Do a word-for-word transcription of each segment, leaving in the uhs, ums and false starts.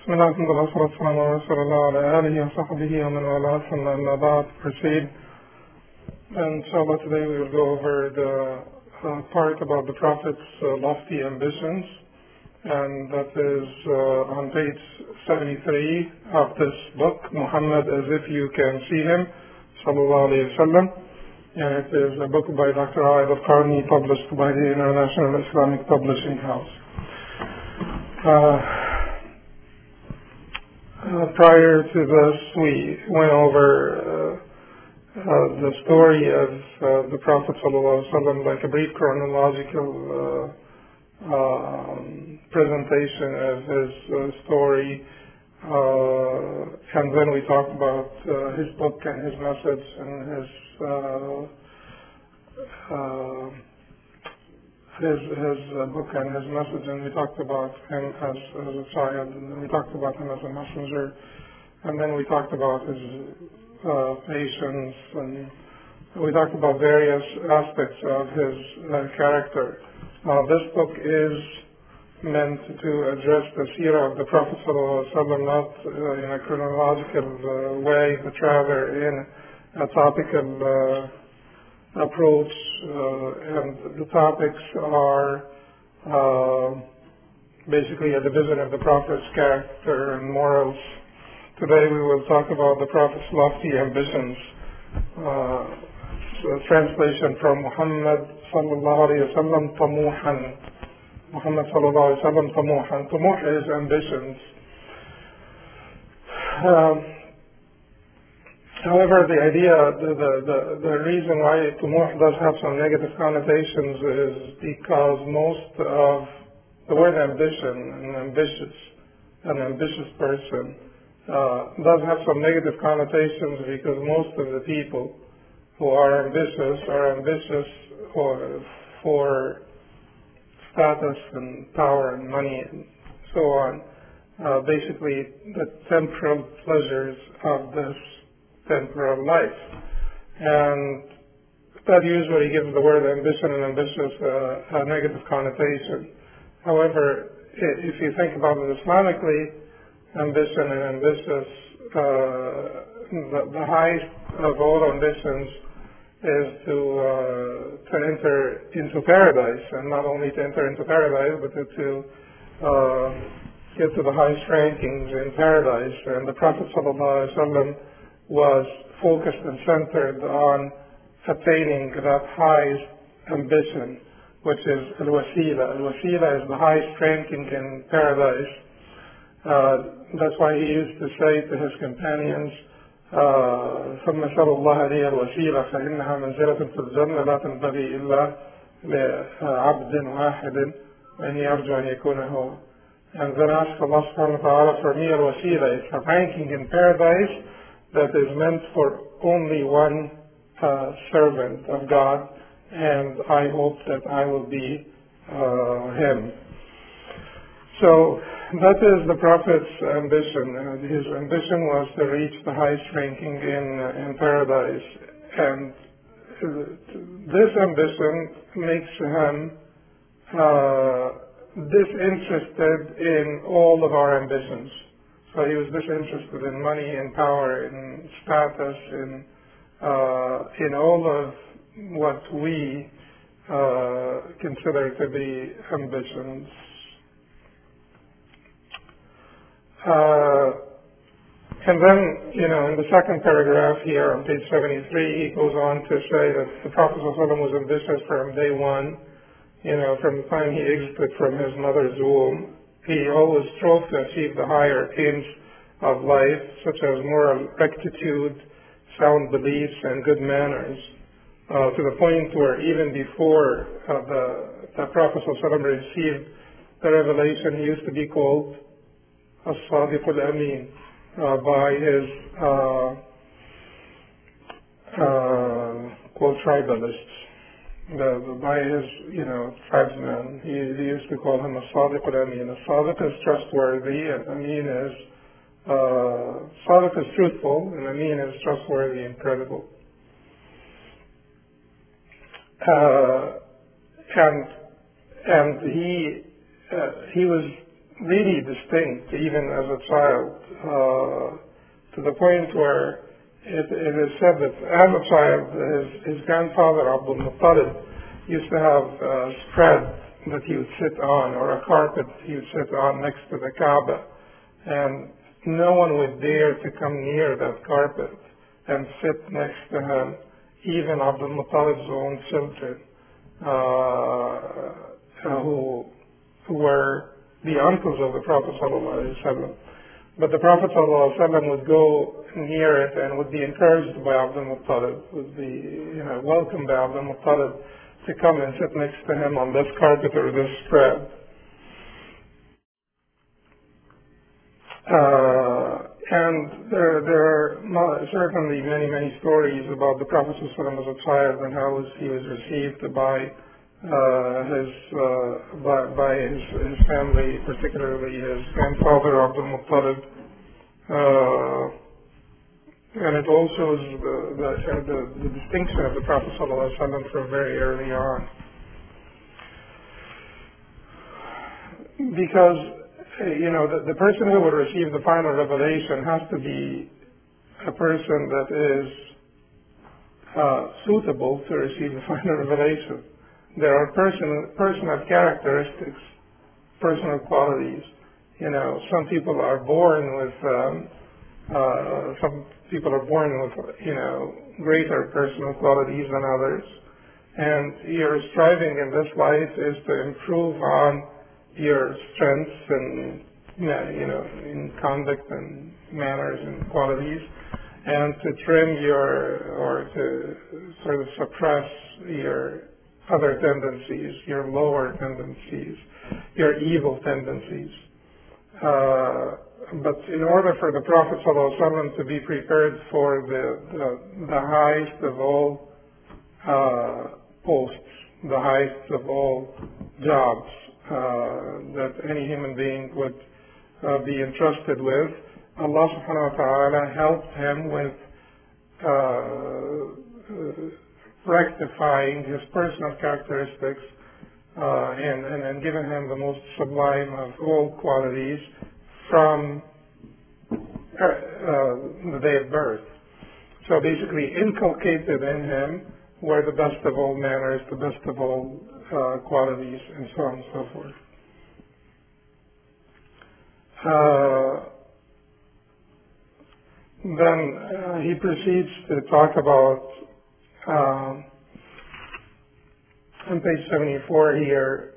بسم الله الحمد لله والصلاة والسلام على رسول الله وعلى آله وصحبه ومن والاه ثم أما بعد. Proceed. And inshallah today we will go over the uh, part about the Prophet's uh, lofty ambitions, and that is uh, on page seventy-three of this book, Muhammad as if you can see him, sallallahu alayhi wa sallam. And it is a book by Doctor Aid al-Qarni, published by the International Islamic Publishing House. Uh, Uh, prior to this, we went over uh, uh, the story of uh, the Prophet ﷺ, like a brief chronological uh, um, presentation of his uh, story, uh, and then we talked about uh, his book and his message and his uh, uh, his his uh, book and his message, and we talked about him as, as a child, and then we talked about him as a messenger, and then we talked about his uh, patience, and we talked about various aspects of his uh, character. Uh, this book is meant to address the seerah of the Prophet ﷺ, not uh, in a chronological uh, way, but rather in a topical uh, approach, uh, and the topics are uh, basically a division of the Prophet's character and morals. Today we will talk about the Prophet's lofty ambitions. Uh, so translation from Muhammad sallallahu alayhi wa sallam tamuhan. Muhammad sallallahu alayhi wa sallam tamuhan. Tamuh is ambitions. Um, However, the idea, the, the, the, the reason why tumuh does have some negative connotations is because most of the word ambition, an ambitious, an ambitious person, uh, does have some negative connotations because most of the people who are ambitious are ambitious for, for status and power and money and so on. Uh, basically, the temporal pleasures of this temporal life, and that usually gives the word ambition and ambitious uh, a negative connotation. However, if you think about it Islamically, ambition and ambitious, uh, the, the highest of all ambitions is to uh, to enter into paradise, and not only to enter into paradise, but to, to uh, get to the highest rankings in paradise. And the Prophet sallallahu alaihi wasallam was focused and centered on attaining that highest ambition, which is al-wasila. Al-wasila is the highest ranking in paradise. Uh, that's why he used to say to his companions, ثم سأل الله لي الوسيلة فإنها منزلة في الجنة لا تنبغي إلا لعبد واحد وإني أرجو أن يكون هو. And then ask Allah subhanahu wa ta'ala for me al-wasila. It's a ranking in paradise that is meant for only one uh, servant of God, and I hope that I will be uh, him. So that is the Prophet's ambition. Uh, his ambition was to reach the highest ranking in, uh, in paradise, and this ambition makes him uh, disinterested in all of our ambitions. So he was disinterested in money, in power, in status, in uh, in all of what we uh, consider to be ambitions. Uh, and then, you know, in the second paragraph here on page seventy-three, he goes on to say that the Prophet ﷺ was ambitious from day one, you know, from the time he exited from his mother's womb. He always strove to achieve the higher aims of life, such as moral rectitude, sound beliefs, and good manners, uh, to the point where even before uh, the, the Prophet ﷺ received the revelation, he used to be called As-Sadiq al-Amin uh, by his uh, uh, quote tribalists. The, the, by his, you know, tribesmen. He, he used to call him a Sadiq al-Amin. A Sadiq is trustworthy, and Amin is, uh, Sadiq is truthful, and Amin is trustworthy and credible. Uh, and, and he, uh, he was really distinct, even as a child, uh, to the point where it, it is said that as a child, his, his grandfather, Abdul Muttalib, used to have a spread that he would sit on, or a carpet he would sit on next to the Kaaba, and no one would dare to come near that carpet and sit next to him, even Abdul Muttalib's own children, uh, who, who were the uncles of the Prophet ﷺ. But the Prophet ﷺ would go near it and would be encouraged by Abdul Muttalib, would be you know, welcomed by Abdul Muttalib to come and sit next to him on this carpet or this spread. Uh, and there, there are not, certainly many, many stories about the Prophet ﷺ as a child and how was, he was received by uh, his uh, by, by his, his family, particularly his grandfather Abdul Muttalib. Uh, and it also shows the, the, the, the distinction of the Prophet ﷺ from very early on. Because, you know, the, the person who will receive the final revelation has to be a person that is uh, suitable to receive the final revelation. There are person, personal characteristics, personal qualities. You know, some people are born with, um, uh, some people are born with, you know, greater personal qualities than others. And your striving in this life is to improve on your strengths and, you know, in conduct and manners and qualities, and to trim your, or to sort of suppress your other tendencies, your lower tendencies, your evil tendencies. Uh, but in order for the Prophet ﷺ to be prepared for the, the, the highest of all uh, posts, the highest of all jobs uh, that any human being would uh, be entrusted with, Allah subhanahu wa ta'ala helped him with uh, rectifying his personal characteristics uh, and, and, and giving him the most sublime of all qualities from uh, uh, the day of birth. So basically inculcated in him were the best of all manners, the best of all uh, qualities, and so on and so forth. Uh, then uh, he proceeds to talk about, um, on page seventy-four here,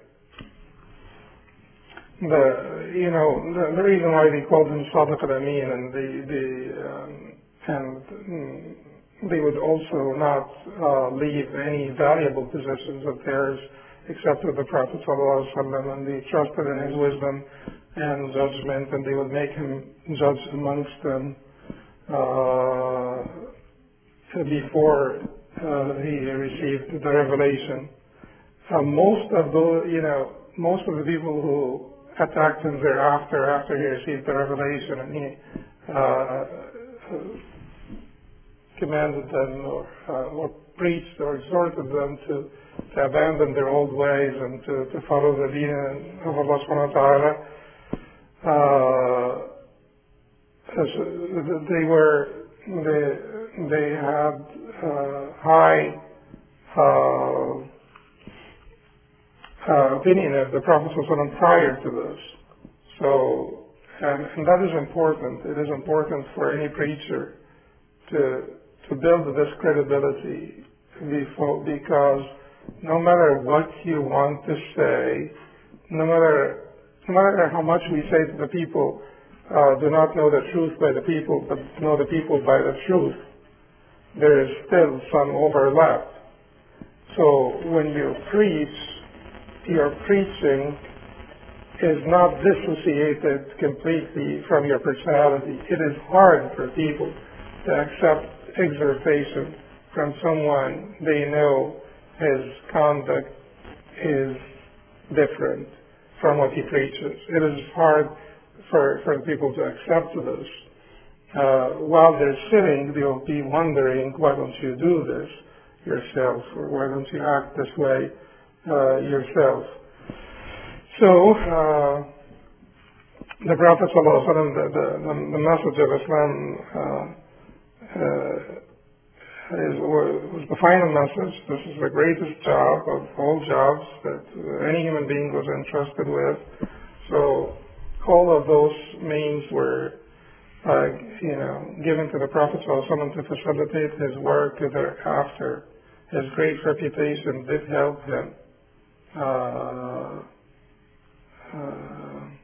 the, you know, the, the reason why they called him Sadiq al-Amin, and the, the, um, and mm, they would also not uh, leave any valuable possessions of theirs except with the Prophet ﷺ, and they trusted in his wisdom and judgment, and they would make him judge amongst them uh, before uh, he received the revelation. Uh, most of the, you know, most of the people who attacked him thereafter, after he received the revelation, and he uh, commanded them or, uh, or preached or exhorted them to, to abandon their old ways and to, to follow the deen of Allah subhanahu wa ta'ala. Uh, they were, they, they had uh, high uh, uh, opinion of the Prophet ﷺ prior to this. So, and, and that is important. It is important for any preacher to to build this credibility before, because no matter what you want to say, no matter no matter how much we say to the people, uh, do not know the truth by the people, but know the people by the truth, there is still some overlap. So when you preach, your preaching is not dissociated completely from your personality. It is hard for people to accept exhortation from someone they know his conduct is different from what he preaches. It is hard for, for people to accept this. Uh, while they're sitting, they'll be wondering, why don't you do this yourself, or why don't you act this way uh, yourself? So, uh, the Prophet ﷺ, the, the, the message of Islam uh, uh, is, was the final message. This is the greatest job of all jobs that any human being was entrusted with. So all of those means were uh, you know, given to the Prophet ﷺ to facilitate his work thereafter. His great reputation did help him. Uh, uh,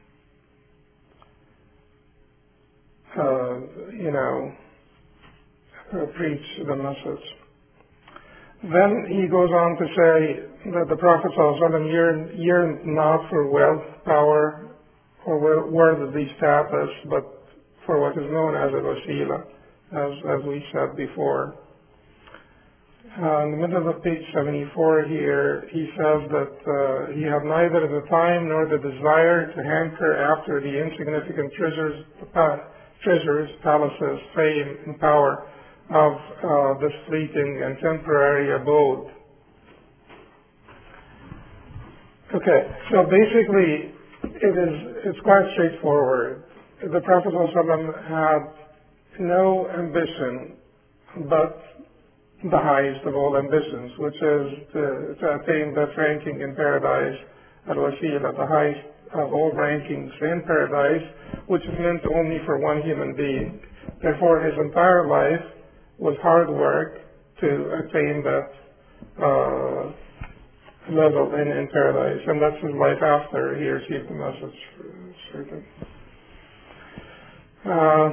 uh, you know, uh, preach the message. Then he goes on to say that the Prophet ﷺ yearned, yearned not for wealth, power, or worldly status, but for what is known as a wasila, as, as we said before. Uh, in the middle of page seventy-four here, he says that uh, he had neither the time nor the desire to hanker after the insignificant treasures, uh, treasures, palaces, fame, and power of uh, this fleeting and temporary abode. Okay, so basically, it is it's quite straightforward. The Prophet ﷺ had no ambition but the highest of all ambitions, which is to, to attain that ranking in paradise, al-wasila, the highest of all rankings in paradise, which is meant only for one human being. Therefore, his entire life was hard work to attain that uh, level in, in paradise, and that's his life after he received the message. Certain. Uh,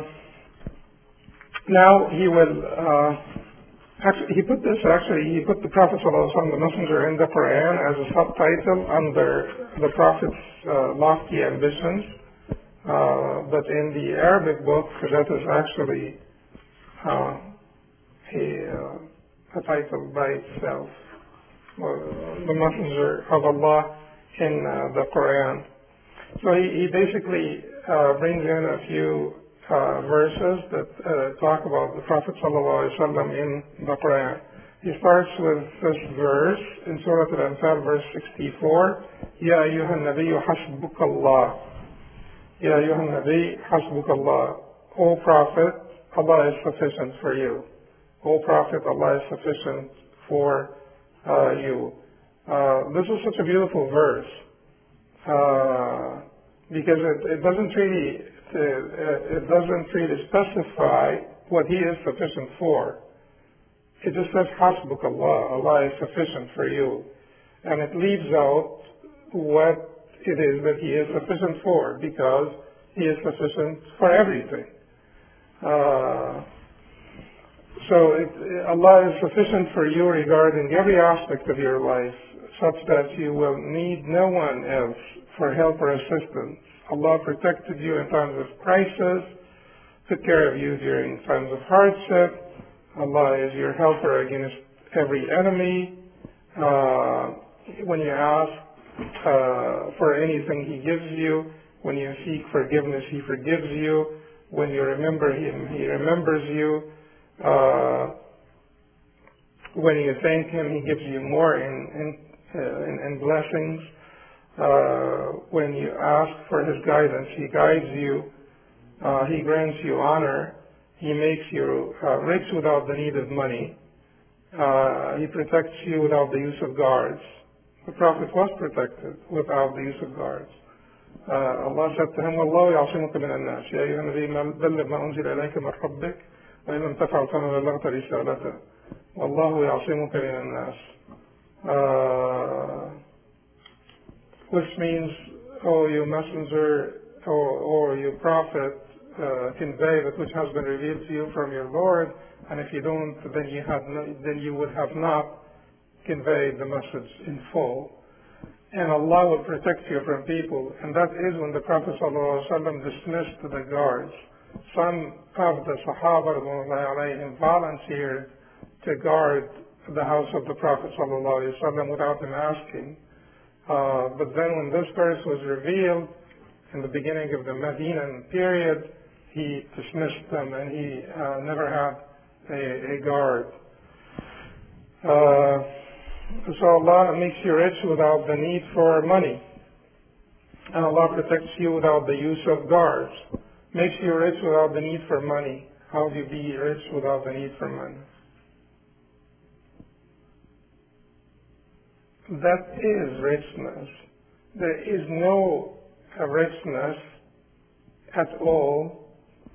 now he will. Uh, Actually, he put this, actually, he put the Prophet ﷺ, the Messenger, in the Quran as a subtitle under the Prophet's uh, lofty ambitions. Uh, but in the Arabic book, that is actually uh, a, uh, a title by itself. Uh, the Messenger of Allah in uh, the Quran. So he, he basically uh, brings in a few Uh, verses that uh, talk about the Prophet ﷺ in the Quran. He starts with this verse in Surah Al-Anfal, verse sixty-four. Ya ayyuhan nabiyyu hasbukallah. Ya ayyuhan nabiyyu hasbukallah. O Prophet, Allah is sufficient for you. O Prophet, Allah is sufficient for uh, you. Uh, this is such a beautiful verse uh, because it, it doesn't really Uh, it doesn't really specify what he is sufficient for. It just says hasbuk Allah, Allah is sufficient for you. And it leaves out what it is that he is sufficient for, because he is sufficient for everything. Uh, so it, Allah is sufficient for you regarding every aspect of your life, such that you will need no one else for help or assistance. Allah protected you in times of crisis, took care of you during times of hardship. Allah is your helper against every enemy. Uh, when you ask uh, for anything, He gives you. When you seek forgiveness, He forgives you. When you remember Him, He remembers you. Uh, when you thank Him, He gives you more in, in, uh, in, in blessings. Uh, when you ask for His guidance, He guides you, uh, He grants you honor, He makes you uh, rich without the need of money, uh, He protects you without the use of guards. The Prophet was protected without the use of guards. Uh, Allah said to him, وَاللَّهُ يَعْصِمُكَ مِنَ النَّاسِ يَا أَيُّهَا النَّبِيُّ بَلِّغْ مَا أُنزِلَ إِلَيْكَ مِنْ رَبِّكَ وَإِنْ لَمْ تَفْعَلْ فَمَا بَلَّغْتَ رِسَالَتَهُ وَاللَّهُ يَعْصِمُكَ مِنَ النَّاسِ. Uh, Which means, oh, you messenger, or, or you prophet, uh, convey that which has been revealed to you from your Lord, and if you don't, then you have no, then you would have not conveyed the message in full. And Allah will protect you from people, and that is when the Prophet ﷺ dismissed the guards. Some of the Sahaba volunteered to guard the house of the Prophet ﷺ without him asking. Uh, but then when this verse was revealed in the beginning of the Medinan period, he dismissed them, and he uh, never had a, a guard. Uh, so Allah makes you rich without the need for money. And Allah protects you without the use of guards. Makes you rich without the need for money. How do you be rich without the need for money? That is richness. There is no uh, richness at all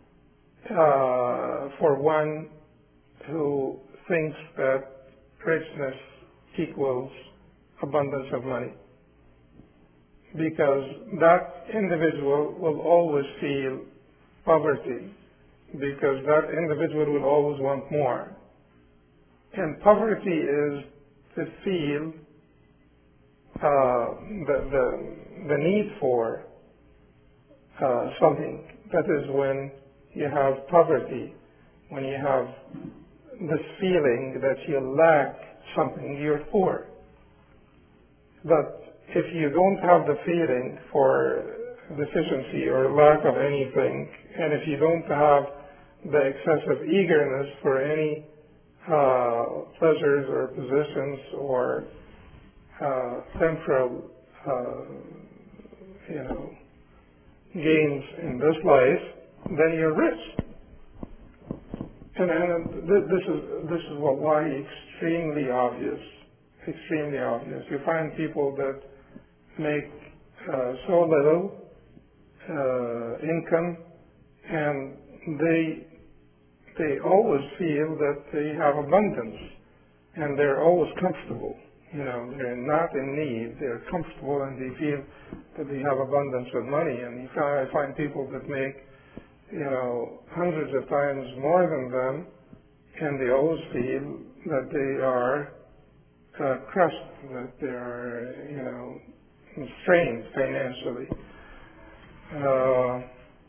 uh, for one who thinks that richness equals abundance of money. Because that individual will always feel poverty, because that individual will always want more. And poverty is to feel uh, the, the, the need for uh, something. That is when you have poverty, when you have this feeling that you lack something, you're poor. But if you don't have the feeling for deficiency or lack of anything, and if you don't have the excessive eagerness for any uh, pleasures or positions or uh, temporal, uh, you know, gains in this life, then you're rich. And, and th- this is this is why extremely obvious, extremely obvious. You find people that make uh, so little uh, income, and they they always feel that they have abundance, and they're always comfortable. You know, they're not in need; they're comfortable, and they feel that they have abundance of money. And you find, I find people that make, you know, hundreds of times more than them, and they always feel that they are uh, crushed, that they are, you know, strained financially. Uh,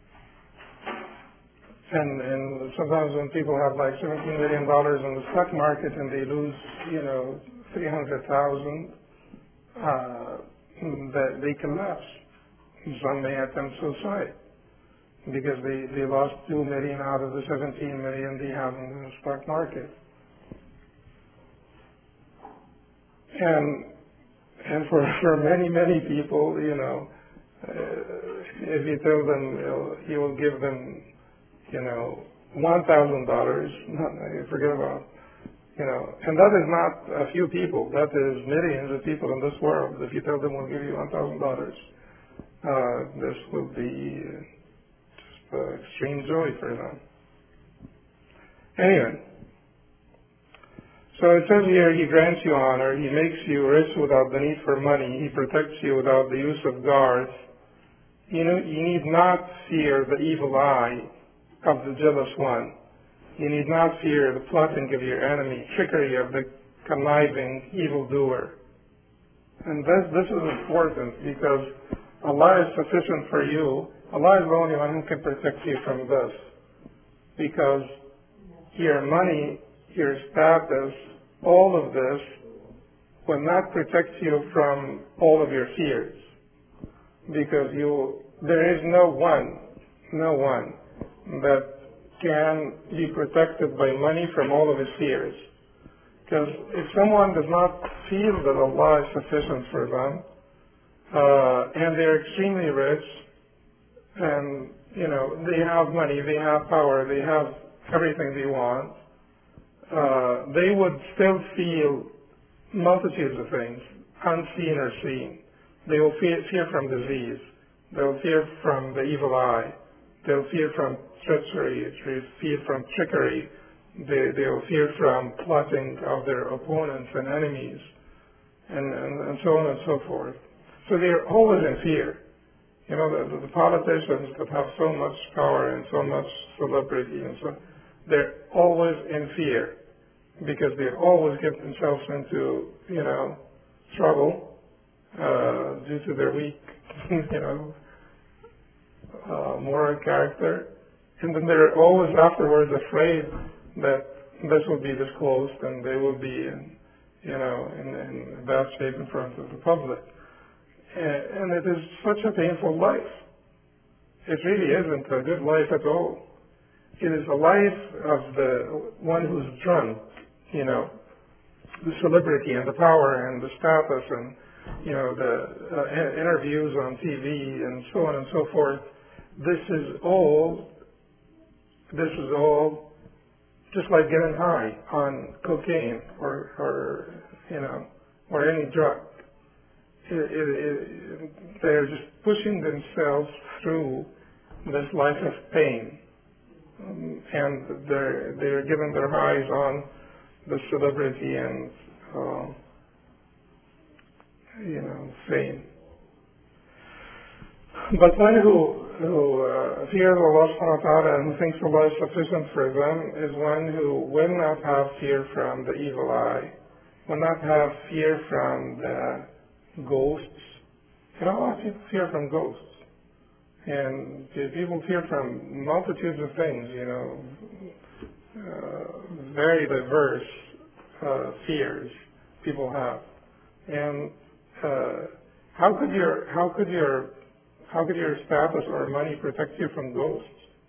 and, and sometimes when people have like seventeen million dollars in the stock market and they lose, you know, three hundred thousand, uh, that they collapse. Some may attempt suicide because they, they lost two million out of the seventeen million they have in the stock market. And and for, for many, many people, you know, uh, if you tell them, you know, you will give them, you know, one thousand dollars, forget about, you know, and that is not a few people, that is millions of people in this world. If you tell them we'll give you one thousand dollars, uh, this will be just uh, extreme joy for them. Anyway. So it says here, he grants you honor, he makes you rich without the need for money, he protects you without the use of guards. You know, you need not fear the evil eye of the jealous one. You need not fear the plotting of your enemy, trickery of the conniving evildoer. And this, this is important because Allah is sufficient for you. Allah is the only one who can protect you from this. Because your money, your status, all of this will not protect you from all of your fears. Because you, there is no one, no one that can be protected by money from all of his fears. Because if someone does not feel that Allah is sufficient for them, uh, and they're extremely rich, and, you know, they have money, they have power, they have everything they want, uh, they would still feel multitudes of things, unseen or seen. They will fear, fear from disease. They'll fear from the evil eye. They'll fear from treachery. They'll fear from trickery. They, they'll fear from plotting of their opponents and enemies, and, and, and so on and so forth. So they're always in fear. You know, the, the politicians that have so much power and so much celebrity and so, they're always in fear because they always get themselves into, you know, trouble uh, due to their weak, you know, uh, moral character. And then they're always afterwards afraid that this will be disclosed and they will be, in, you know, in, in bad shape in front of the public. And it is such a painful life. It really isn't a good life at all. It is a life of the one who's drunk, you know, the celebrity and the power and the status and you know, the uh, interviews on T V and so on and so forth. This is all, this is all just like getting high on cocaine or, or you know, or any drug. It, it, it, they're just pushing themselves through this life of pain, um, and they're they're giving their highs on the celebrity and uh, you know fame. But one who who uh, fears Allah subhanahu wa ta'ala and who thinks Allah is sufficient for them is one who will not have fear from the evil eye, will not have fear from the ghosts. You know, a lot of people fear from ghosts. And people fear from multitudes of things, you know, uh, very diverse uh, fears people have. And uh, how could your how could your how could your status or money protect you from ghosts?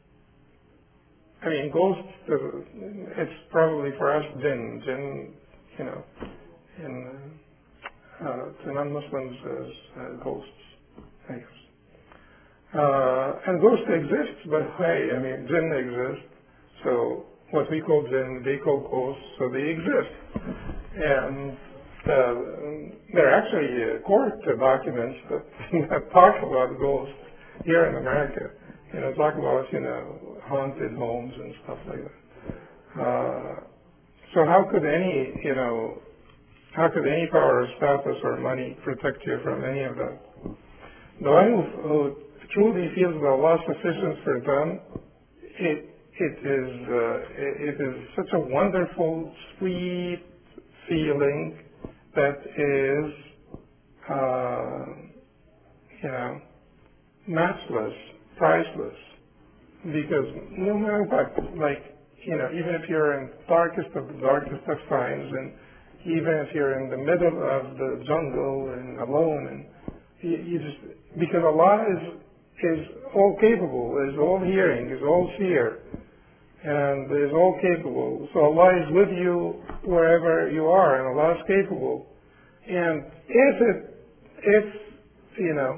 I mean, ghosts. Uh, it's probably for us jinn, jinn, you know, in uh, to non-Muslims as uh, ghosts, I guess. Uh, and ghosts exist, but hey, I mean, jinn exists. So what we call jinn, they call ghosts, so they exist. And uh, there are actually uh, court documents that, that talk about ghosts here in America. You know, talk about, you know, haunted homes and stuff like that. Uh, so how could any, you know, how could any power or status or money protect you from any of that? The one who, who truly feels that Allah is sufficient for them, it, it, is, uh, it, it is such a wonderful, sweet feeling that is, uh, you know, matchless, priceless. Because no matter what, like, you know, even if you're in the darkest of the darkest of times, and even if you're in the middle of the jungle and alone, and you, you just, because Allah is is all capable, is all hearing, is all seer, and is all capable. So Allah is with you wherever you are, and Allah is capable. And if it, if, you know,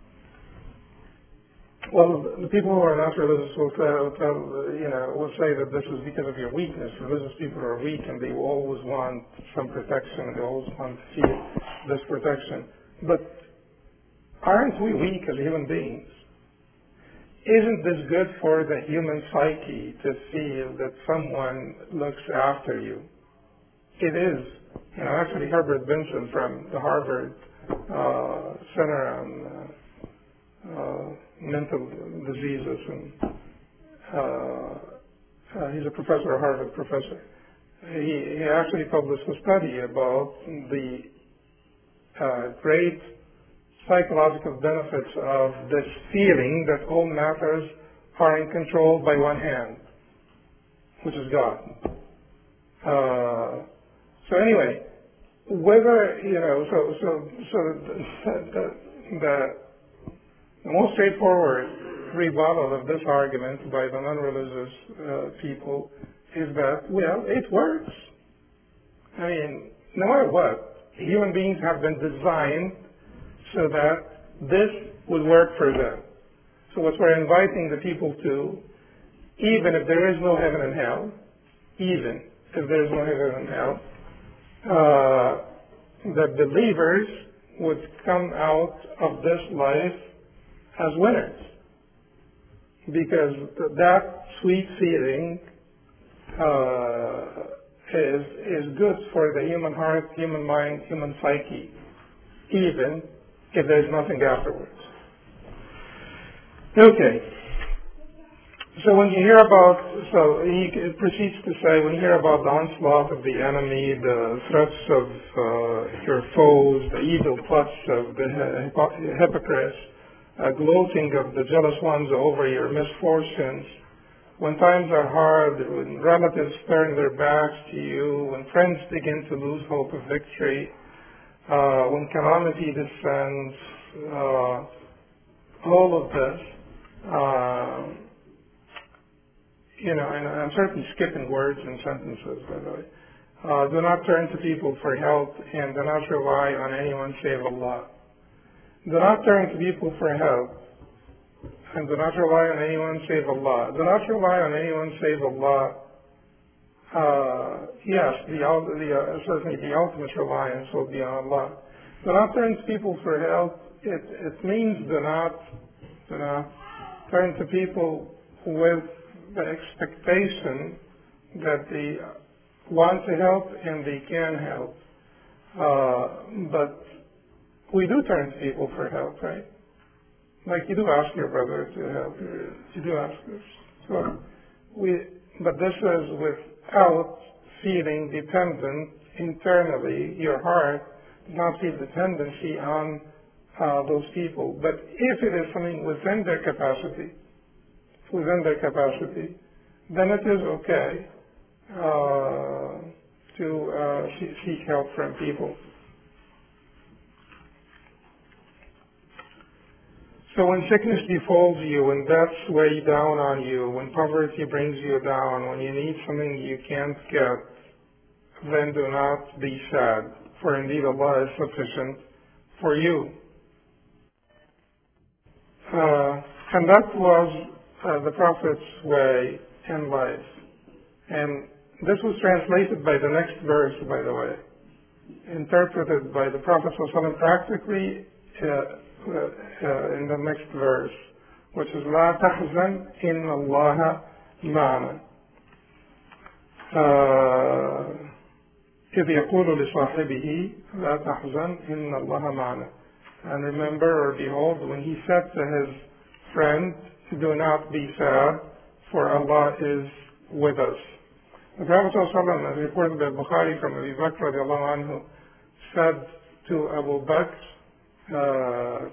well, the people who are not religious will tell, tell, you know, will say that this is because of your weakness. Religious people are weak, and they always want some protection, and they always want to feel this protection. But aren't we weak as human beings? Isn't this good for the human psyche to feel that someone looks after you? It is. You know, actually, Herbert Benson from the Harvard uh, Center on uh, uh, Mental Diseases, and uh, uh, he's a professor, a Harvard professor. He, he actually published a study about the uh, great psychological benefits of this feeling that all matters are in control by one hand, which is God. Uh, so anyway, whether, you know, so so so the, the, the, the most straightforward rebuttal of this argument by the non-religious uh, people is that, well, it works. I mean, no matter what, human beings have been designed so that this would work for them. So what we're inviting the people to, even if there is no heaven and hell, even if there is no heaven and hell, uh, the believers would come out of this life as winners. Because th- that sweet feeling uh, is, is good for the human heart, human mind, human psyche, even if there's nothing afterwards. Okay. So when you hear about, so he proceeds to say, when you hear about the onslaught of the enemy, the threats of uh, your foes, the evil plots of the hypo- hypocrites, uh, gloating of the jealous ones over your misfortunes, when times are hard, when relatives turn their backs to you, when friends begin to lose hope of victory, uh, when calamity descends, uh, all of this, uh, you know, and I'm certainly skipping words and sentences, by the way. Uh, do not turn to people for help, and do not rely on anyone save Allah. Do not turn to people for help, and do not rely on anyone save Allah. Do not rely on anyone save Allah. Uh, yes, the, the uh, certainly the ultimate reliance will be on Allah. Do not turn to people for help. It, it means do not, do not turn to people with the expectation that they want to help and they can help. Uh, but we do turn to people for help, right? Like you do ask your brother to help you. You do ask us. So we, but this is without feeling dependent internally. Your heart does not feel dependency on uh, those people. But if it is something within their capacity, within their capacity, then it is okay uh, to uh, seek help from people. So when sickness befalls you, when deaths weigh down on you, when poverty brings you down, when you need something you can't get, then do not be sad, for indeed Allah is sufficient for you. Uh, and that was uh, the Prophet's way in life. And this was translated by the next verse, by the way, interpreted by the Prophet ﷺ practically uh, Uh, uh, in the next verse, which is لا تحزن إن الله معنا. إذ يقول لصاحبه لا تحزن إن الله معنا. And remember or behold when he said to his friend, do not be sad, for Allah is with us. The Prophet ﷺ, as reported by Bukhari from Abu Bakr radiallahu anhu, said to Abu Bakr, Uh,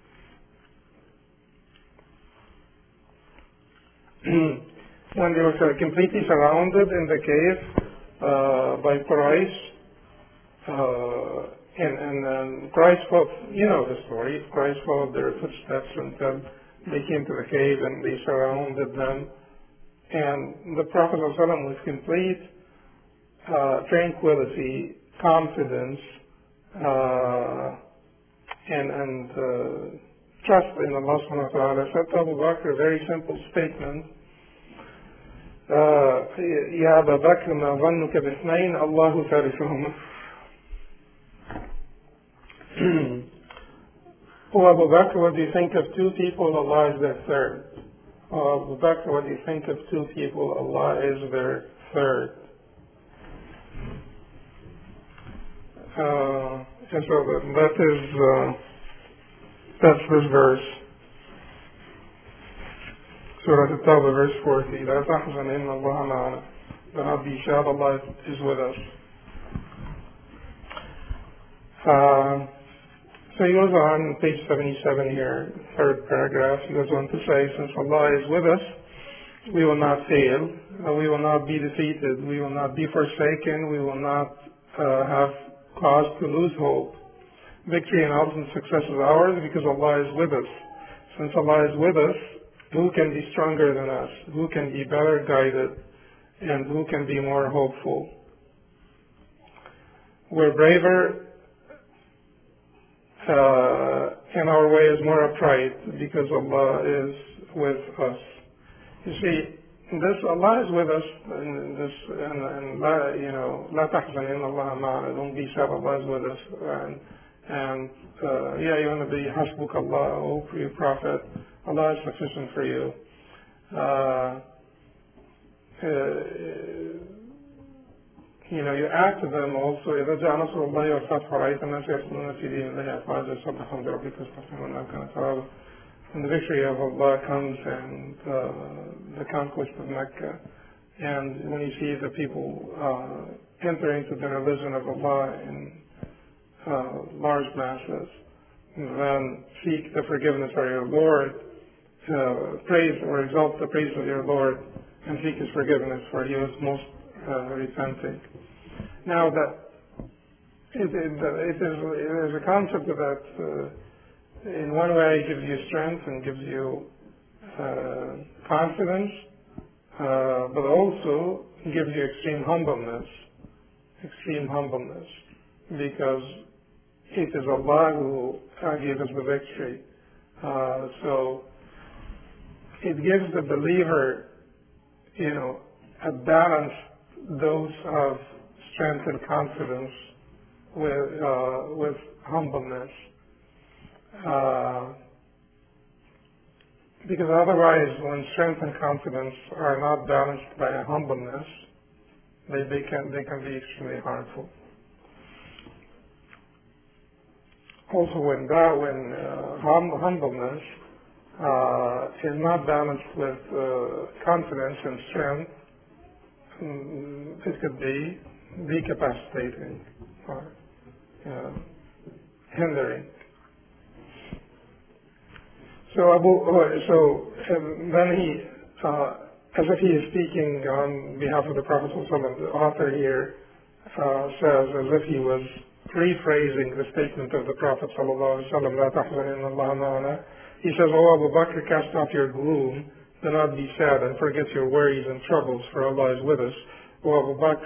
when they were completely surrounded in the cave uh, by Quraysh, uh, and, and um, Quraysh followed, you know the story, Quraysh followed their footsteps until they came to the cave and they surrounded them. And the Prophet ﷺ with complete uh, tranquility, confidence, uh, and, and uh, trust in Allah subhanahu wa ta'ala, said to Abu Bakr a very simple statement. يا أبا بكر ما ظنك باثنين الله ثالثهما. Oh Abu Bakr, what do you think of two people? Allah is their third. Oh Abu Bakr, what do you think of two people? Allah is their third. Uh, and so that is uh, that's this verse. Surah At-Tawbah, verse forty. لا تحزن إن الله معنا. Do not be sad, Allah is with us. Uh, so he goes on, page seventy-seven here, third paragraph. He goes on to say, since Allah is with us, we will not fail, uh, we will not be defeated, we will not be forsaken, we will not uh, have cause to lose hope. Victory and ultimate success is ours because Allah is with us. Since Allah is with us, who can be stronger than us? Who can be better guided? And who can be more hopeful? We're braver uh, and our way is more upright because Allah is with us. You see, this Allah is with us, and this, and, and la, you know, لا تحزن إن الله معنا. Don't be sad, Allah is with us. And, and uh, yeah, you want to be hasbuk Allah, oh, for you Prophet, Allah is sufficient for you. Uh, uh, you know, you add to them also, إذا جاء نصر الله والفتح رأيت الناس يدخلون في دين الله أفواجا سبح حمد ربك واستغفره إنه كان توابا. When the victory of Allah comes and uh, the conquest of Mecca, and when you see the people uh, enter into the religion of Allah in uh, large masses, then seek the forgiveness of your Lord, uh, praise or exalt the praise of your Lord, and seek His forgiveness, for He is most uh, repenting. Now that it, it, it, is, it is a concept that uh, in one way gives you strength and gives you uh, confidence, uh, but also gives you extreme humbleness extreme humbleness, because it is Allah who uh, gave us the victory. Uh, so it gives the believer, you know, a balanced dose of strength and confidence with uh, with humbleness, uh, because otherwise, when strength and confidence are not balanced by a humbleness, they, they can they can be extremely harmful. Also, when that when uh, hum, humbleness uh, is not balanced with uh, confidence and strength, um, it could be decapacitating or uh, hindering. So Abu, so um, then he, uh, as if he is speaking on behalf of the Prophet ﷺ, the author here uh, says, as if he was rephrasing the statement of the Prophet ﷺ, "La tahzan inna Allah ma'ana." He says, "O Abu Bakr, cast off your gloom, do not be sad, and forget your worries and troubles, for Allah is with us." O Abu Bakr,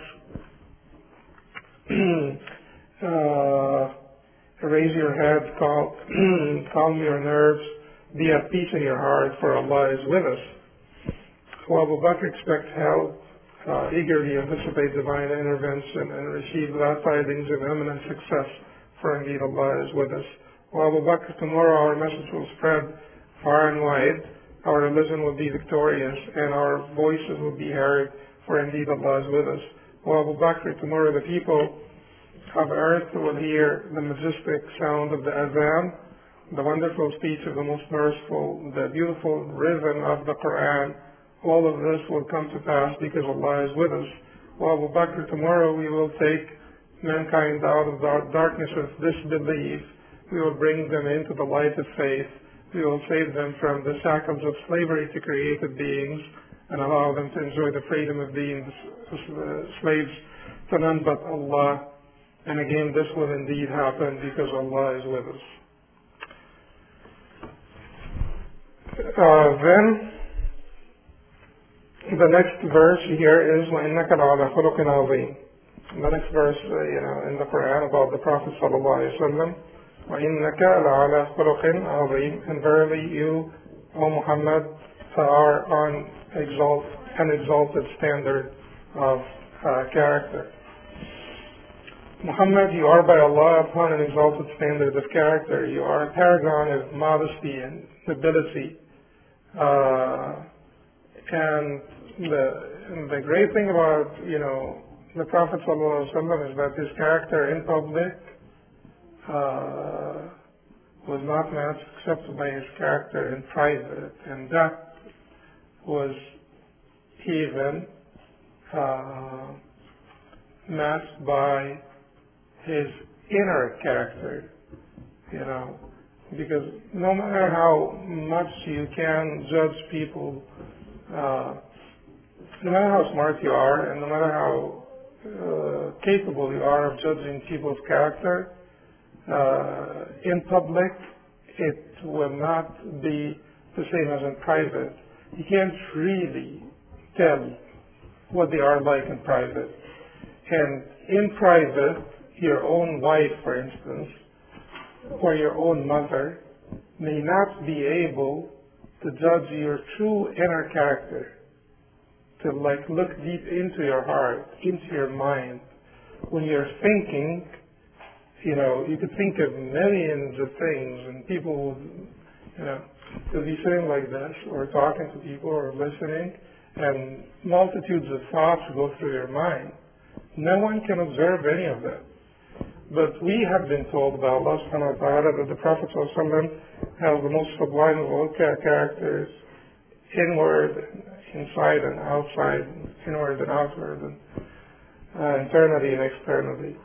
uh, raise your head, calm, calm your nerves, be at peace in your heart, for Allah is with us. O Abu Bakr, expect help, uh, eagerly anticipate divine intervention, and receive glad tidings of imminent success, for indeed Allah is with us. O Abu Bakr, tomorrow our message will spread far and wide, our religion will be victorious, and our voices will be heard, for indeed Allah is with us. O Abu Bakr, tomorrow the people of earth will hear the majestic sound of the Adhan, the wonderful speech of the Most Merciful, the beautiful rhythm of the Quran. All of this will come to pass because Allah is with us. O Abu Bakr, tomorrow we will take mankind out of the darkness of disbelief. We will bring them into the light of faith. We will save them from the shackles of slavery to created beings and allow them to enjoy the freedom of being slaves to none but Allah. And again, this will indeed happen because Allah is with us. Uh, then, the next verse here is وَإِنَّكَ لَعَلَى خُلُقٍ عَظِيمٍ. The next verse, uh, you know, in the Quran about the Prophet sallallahu alaihi wasallam, وَإِنَّكَ لَعَلَى خُلُقٍ عَظِيمٍ. And verily you, O Muhammad, are on exalt, an exalted standard of uh, character. Muhammad, you are by Allah upon an exalted standard of character. You are a paragon of modesty and nobility. Uh, and the, and the great thing about, you know, the Prophet ﷺ is that his character in public uh, was not matched except by his character in private, and that was even uh, matched by his inner character, you know, because no matter how much you can judge people, uh, no matter how smart you are, and no matter how uh, capable you are of judging people's character, uh, in public, it will not be the same as in private. You can't really tell what they are like in private. And in private, your own wife, for instance, or your own mother, may not be able to judge your true inner character, to like look deep into your heart, into your mind. When you're thinking, you know, you could think of millions of things, and people would, you know, could be sitting like this, or talking to people, or listening, and multitudes of thoughts go through your mind. No one can observe any of that. But we have been told by Allah subhanahu wa ta'ala that the Prophet ﷺ has the most sublime of all characters, inward, inside and outside, inward and outward, and uh, internally and externally.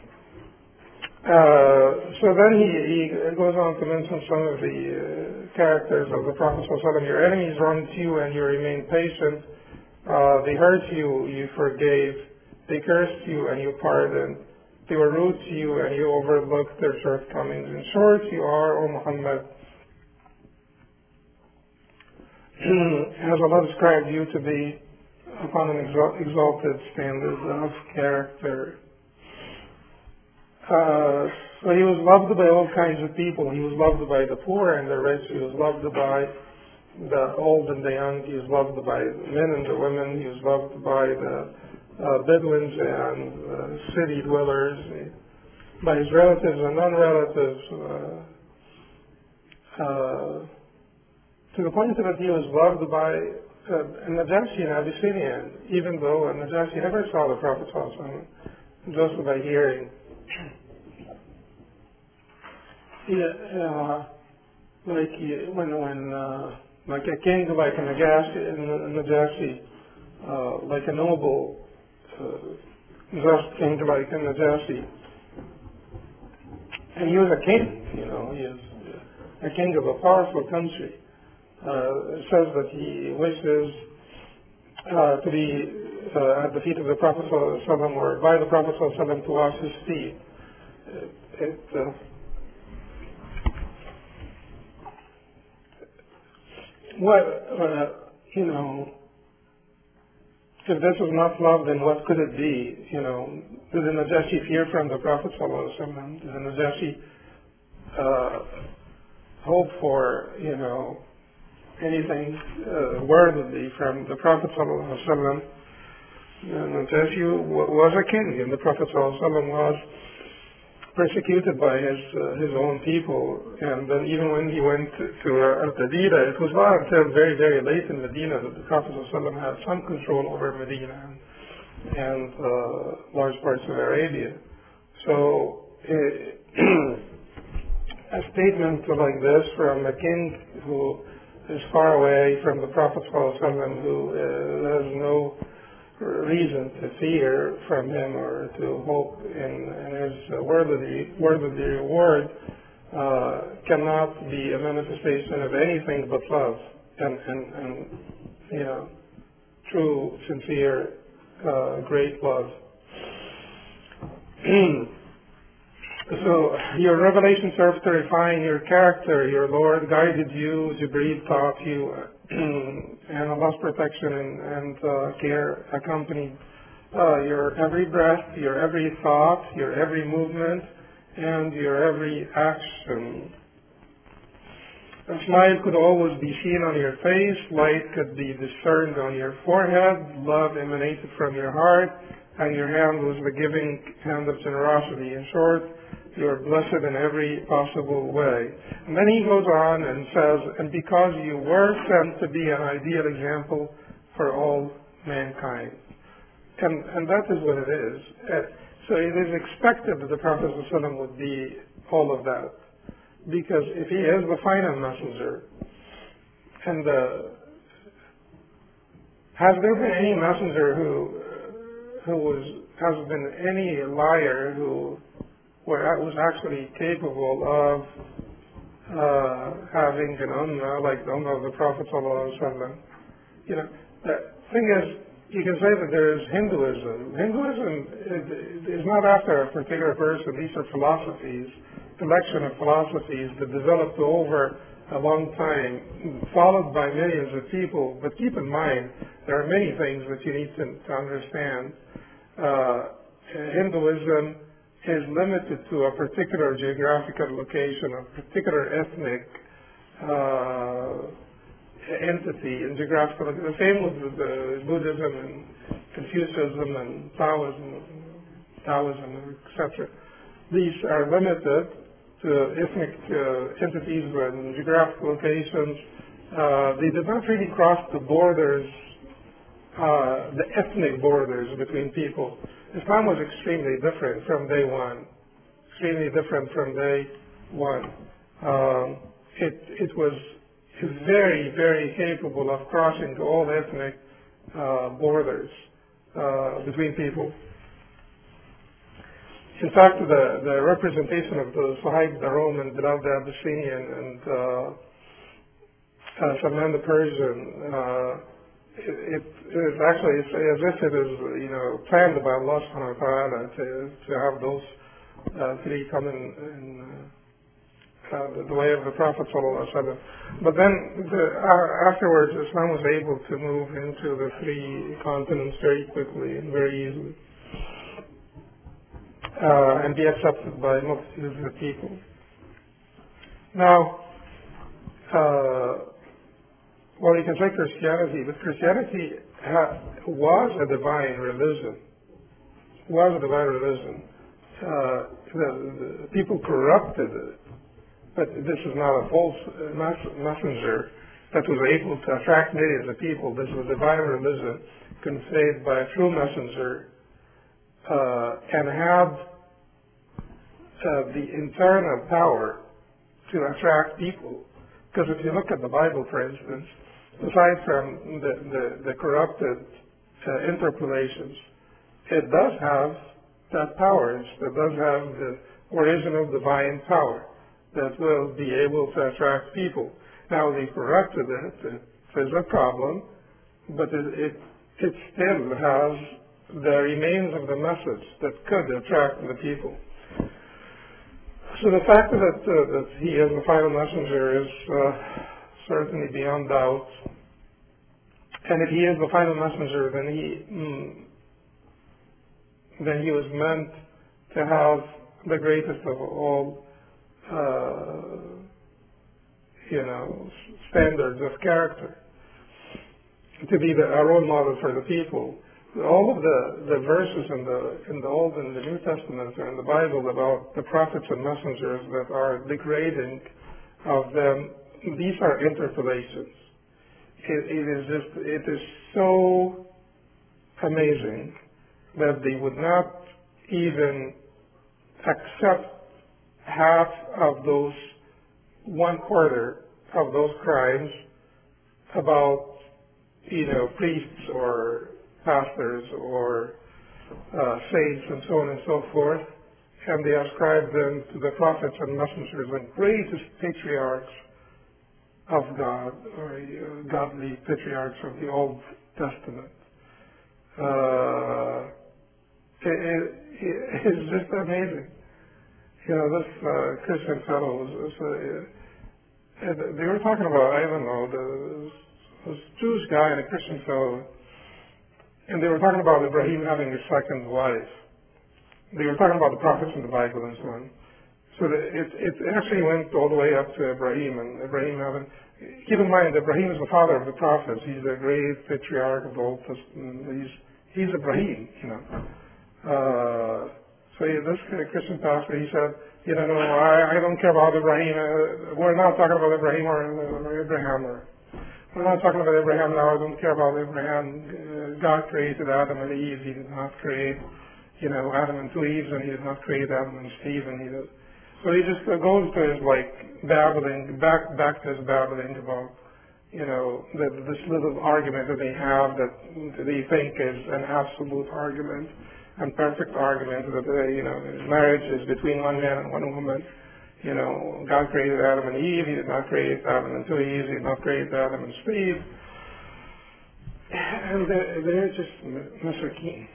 Uh, so then he, he goes on to mention some of the uh, characters of the Prophet ﷺ. Your enemies wronged you and you remained patient. Uh, they hurt you, you forgave. They cursed you and you pardoned. They were rude to you and you overlooked their shortcomings. In short, you are, O Muhammad, has Allah described you to be upon an exalted standard of character. Uh, so he was loved by all kinds of people. He was loved by the poor and the rich. He was loved by the old and the young. He was loved by the men and the women. He was loved by the uh, Bedouins and uh, city dwellers, by his relatives and non-relatives, uh, uh, to the point that he was loved by uh, Najashi in Abyssinia, even though Najashi never saw the Prophet ﷺ, just by hearing. Yeah, uh, like when when uh, like a king, like a Najashi, Najashi uh, like a noble, uh, just king like a Najashi, and he was a king. You know, he is a king of a powerful country. Uh, it says that he wishes uh, to be uh, at the feet of the Prophet ﷺ or by the Prophet ﷺ to wash his feet. It, it, uh, what, uh, you know, if this is not love, then what could it be? You know, did the Najashi fear from the Prophet ﷺ? Did the Najashi uh, hope for, you know, anything uh, worldly from the Prophet ﷺ? Najashi was a king, and the Prophet ﷺ was persecuted by his uh, his own people. And then even when he went to, to uh, Medina, it was not until very, very late in Medina that the Prophet ﷺ had some control over Medina and, and uh, large parts of Arabia. So uh, a statement like this from a king who is far away from the Prophet ﷺ, who uh, has no reason to fear from him or to hope in, in his worldly, worldly reward, uh, cannot be a manifestation of anything but love and, and, and you know, true, sincere, uh, great love. So your revelation serves to refine your character. Your Lord guided you, Jibreel taught you, and Allah's protection and, and uh, care accompanied uh, your every breath, your every thought, your every movement, and your every action. A smile could always be seen on your face, light could be discerned on your forehead, love emanated from your heart, and your hand was the giving hand of generosity. In short, you are blessed in every possible way. And then he goes on and says, and because you were sent to be an ideal example for all mankind. And, and that is what it is. Uh, so it is expected that the Prophet ﷺ would be all of that. Because if he is the final messenger, and uh, has there been any messenger who, who was, has been any liar who where I was actually capable of uh, having an ummah like the ummah of the Prophet ﷺ. You know, the thing is, you can say that there is Hinduism. Hinduism is not after a particular person. These are philosophies, collection of philosophies that developed over a long time, followed by millions of people. But keep in mind, there are many things that you need to, to understand. Uh, Hinduism is limited to a particular geographical location, a particular ethnic uh, entity and geographical. The same with the Buddhism and Confucianism and Taoism, Taoism, et cetera. These are limited to ethnic uh, entities and geographical locations. Uh, they did not really cross the borders, uh, the ethnic borders between people. Islam was extremely different from day one, extremely different from day one. Um, it, it was very, very capable of crossing all ethnic uh, borders uh, between people. In fact, the, the representation of the Suhaib the Roman, Bilal the Abyssinian, and uh, uh, Salman the Persian, uh, It, it is actually it's as if it is, you know, planned by Allah subhanahu wa ta'ala to, to have those uh, three come in, in uh, uh, the way of the Prophet sallallahu alaihi wasallam. But then the, uh, afterwards, Islam was able to move into the three continents very quickly and very easily. uh, and be accepted by multitudes of people. Now, uh, well, you can say Christianity, but Christianity ha- was a divine religion. Was a divine religion. Uh, the, the people corrupted it, but this is not a false mes- messenger that was able to attract millions of people. This was a divine religion conveyed by a true messenger uh, and had uh, the internal power to attract people. Because if you look at the Bible, for instance, aside from the, the, the corrupted uh, interpolations, it does have that power. It does have the original divine power that will be able to attract people. Now, they corrupted it. It is a problem, but it, it, it still has the remains of the message that could attract the people. So the fact that, uh, that he is the final messenger is uh, certainly beyond doubt. And if he is the final messenger, then he mm, then he was meant to have the greatest of all, uh, you know, standards of character, to be the, a role model for the people. All of the, the verses in the in the Old and the New Testaments or in the Bible about the prophets and messengers that are degrading of them, these are interpolations. It, it is just, it is so amazing that they would not even accept half of those, one quarter of those crimes about, you know, priests or pastors or uh, saints and so on and so forth, and they ascribe them to the prophets and messengers and greatest patriarchs of God, or uh, godly patriarchs of the Old Testament. Uh, it, it, it's just amazing. You know, this uh, Christian fellow was, was uh, they were talking about, I don't know, the, this Jewish guy and a Christian fellow, and they were talking about Ibrahim having a second wife. They were talking about the prophets in the Bible and so on. So the, it, it actually went all the way up to Ibrahim, and Ibrahim having, keep in mind, Ibrahim is the father of the prophets. He's the great patriarch of the Old Testament. He's, he's Ibrahim, you know. Uh, so he, this Christian pastor, he said, you know, no, I, I don't care about Ibrahim. Uh, we're not talking about Ibrahim or, or Abraham. Or, we're not talking about Abraham now. I don't care about Abraham. Uh, God created Adam and Eve. He did not create, you know, Adam and two Eves, and he did not create Adam and Steve. And he did. So he just uh, goes to his, like, babbling, back, back to his babbling about, you know, the, this little argument that they have that they think is an absolute argument and perfect argument that, uh, you know, marriage is between one man and one woman. You know, God created Adam and Eve. He did not create Adam and two Eves. He did not create Adam and Steve. And they're, they're just Mister Keen.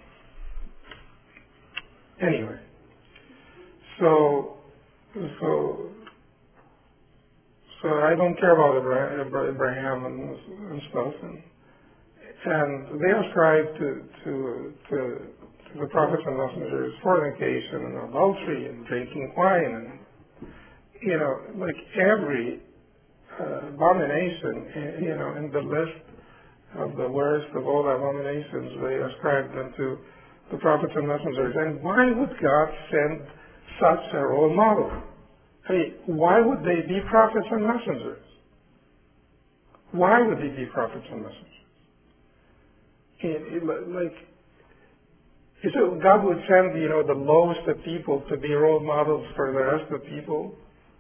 Anyway, so, so, so I don't care about Abraham and, and stuff. And, and they ascribe to, to, to, to the prophets and messengers fornication and adultery and drinking wine and, you know, like every uh, abomination, you know, in the list of the worst of all abominations, they ascribe them to the prophets and messengers. And why would God send such a role model? I mean, why would they be prophets and messengers? Why would they be prophets and messengers? It, it, like, you know, God would send, you know, the lowest of people to be role models for the rest of the people.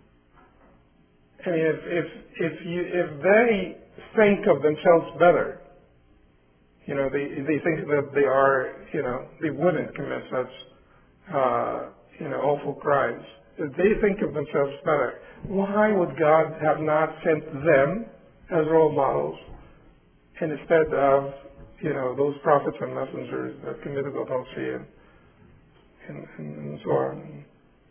I mean, if if if you if they think of themselves better, you know, they they think that they are, you know, they wouldn't commit such, uh, you know, awful crimes. If they think of themselves better, why would God have not sent them as role models instead of, you know, those prophets and messengers that committed adultery and and, and so on?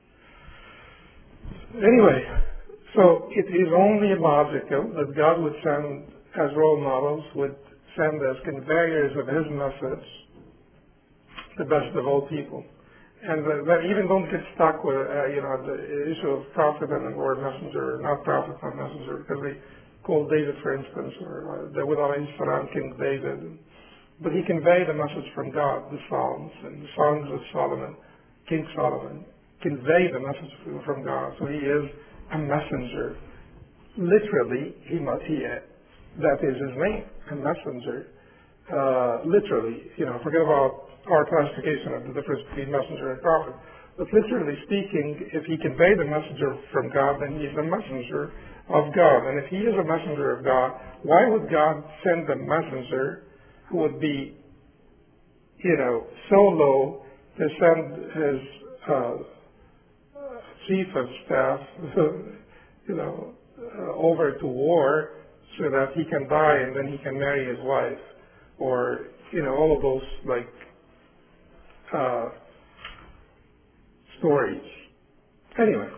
Anyway. So it is only logical that God would send as role models, would send as conveyors of his message the best of all people. And the, that even don't get stuck with, uh, you know, the issue of prophet and or messenger, not prophet, not messenger, because they call David, for instance, or uh, Dawood alayhi salam, King David. But he conveyed a message from God, the Psalms and the songs of Solomon, King Solomon, conveyed a message from God. So he is a messenger. Literally, he must, he, that is his name, a messenger. Uh, literally, you know, forget about our classification of the difference between messenger and prophet. But literally speaking, if he conveyed a messenger from God, then he's a messenger of God. And if he is a messenger of God, why would God send a messenger who would be, you know, so low to send his uh, chief of staff, you know, uh, over to war so that he can die and then he can marry his wife? Or, you know, all of those, like, uh, stories. Anyway.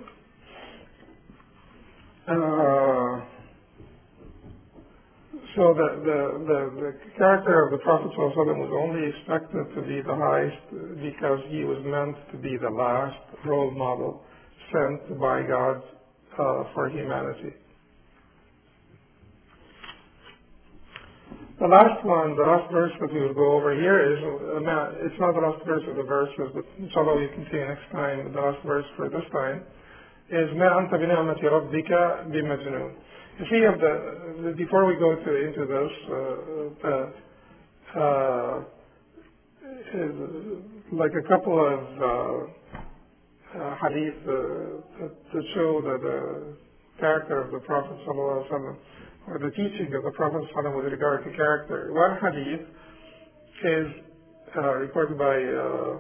Uh, so the, the, the, the character of the Prophet ﷺ was only expected to be the highest because he was meant to be the last role model sent by God uh, for humanity. The last one, the last verse that we will go over here is, uh, it's not the last verse of the verses, but inshallah you can see next time, the last verse for this time, is مَا أَنْتَ بِنِعْمَةِ رَبِّكَ بِمَجْنُونٍ. You see, of the, before we go to, into this, uh, uh, uh, like a couple of uh, uh, hadith uh, to show that the character of the Prophet sallallahu alaihi wasallam, or the teaching of the Prophet ﷺ with regard to character. One hadith is uh, reported by uh,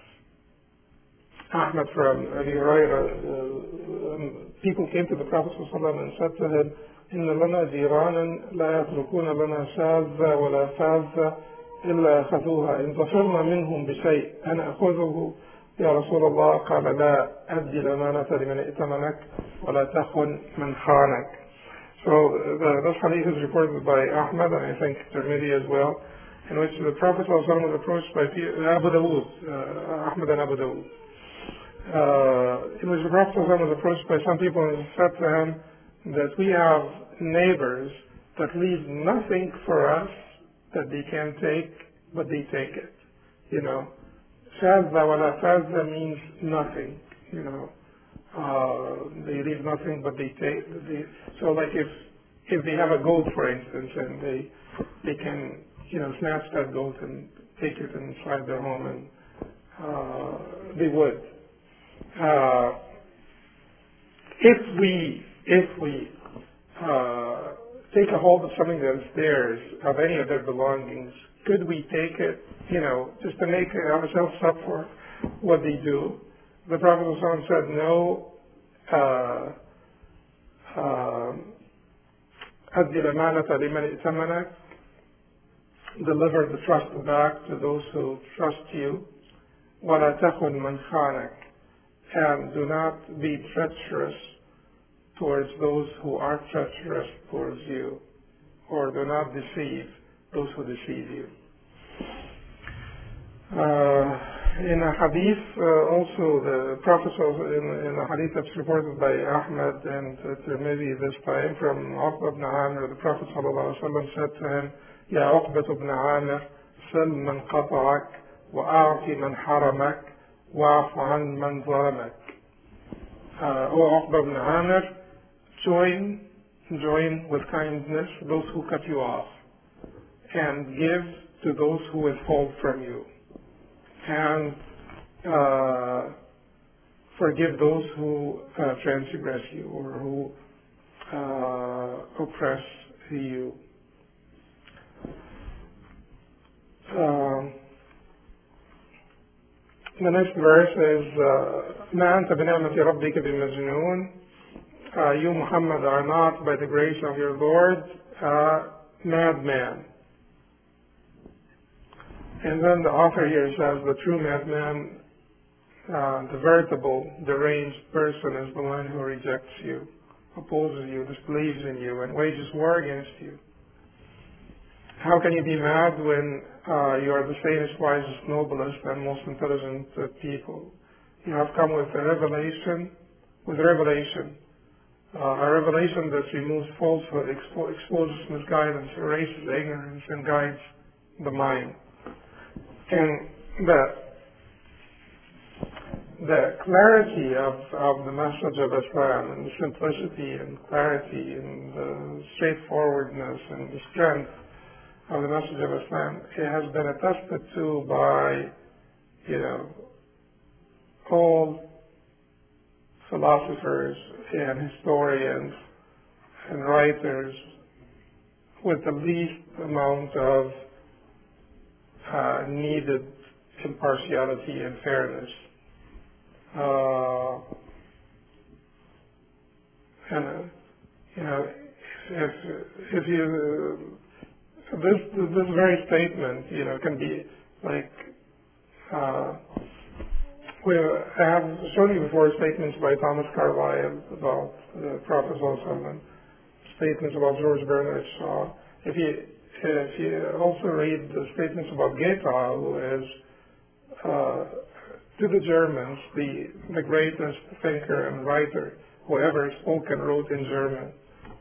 Ahmad from Abi Hurairah. Uh, um, people came to the Prophet ﷺ and said to him, إن لنا جيرانا لا يتركون لنا شاذة ولا فاذة إلا أخذوها إن ظفرنا منهم بشيء أنا أخذه يا رسول الله قال لا أدي الأمانة لمن ائتمنك ولا تخن من خانك. So the, this hadith is reported by Ahmad and I think Tirmidhi as well, in which the Prophet ﷺ was approached by Abu Dawood, uh, Ahmad and Abu Dawood, uh, in which the Prophet ﷺ was approached by some people and said to him that we have neighbors that leave nothing for us that they can take, but they take it. You know, shazza wala fazza means nothing, you know. Uh, they leave nothing, but they take. They, so, like if if they have a goat, for instance, and they they can you know snatch that goat and take it inside their home, and uh, they would. Uh, if we if we uh, take a hold of something that is theirs, of any of their belongings, could we take it? You know, just to make ourselves up for what they do. The Prophet ﷺ said, no, أَدِّ الْأَمَانَةَ لِمَنِ ائْتَمَنَكَ, deliver the trust back to those who trust you, وَلَا تَخُنْ مَنْ خَانَكَ, and do not be treacherous towards those who are treacherous towards you, or do not deceive those who deceive you. Uh, in a hadith, uh, also the Prophet in, in a hadith that's reported by Ahmad and uh, Tirmidhi this time from Uqba ibn Amir, the Prophet sallallahu alaihi wasallam said to him, Ya Uqba ibn Amir, sal man qata'ak, wa a'ti man haramak, wa'afu an man zalamak. Uh, O Uqba ibn Amir, join, join with kindness those who cut you off, and give to those who withhold from you, and uh, forgive those who uh, transgress you or who uh, oppress you. Um, the next verse is مَا أَنْتَ بِنِعْمَةِ رَبِّكَ بِمَجْنُونٍ. You, Muhammad, are not, by the grace of your Lord, a madman. And then the author here says the true madman, uh, the veritable deranged person, is the one who rejects you, opposes you, disbelieves in you, and wages war against you. How can you be mad when uh, you are the sanest, wisest, noblest, and most intelligent uh, people? You have come with a revelation, with revelation, uh, a revelation that removes falsehood, expo- exposes misguidance, erases ignorance, and guides the mind. And the the clarity of, of the message of Islam, and the simplicity and clarity and the straightforwardness and the strength of the message of Islam, it has been attested to by, you know, all philosophers and historians and writers with the least amount of uh, needed impartiality and fairness. Uh, and, uh, you know, if, if you, uh, this, this very statement, you know, can be like, uh, we I have shown you before statements by Thomas Carlyle about the Prophet ﷺ, statements about George Bernard Shaw. If you, if you also read the statements about Goethe, who is, uh, to the Germans, the, the greatest thinker and writer who ever spoke and wrote in German.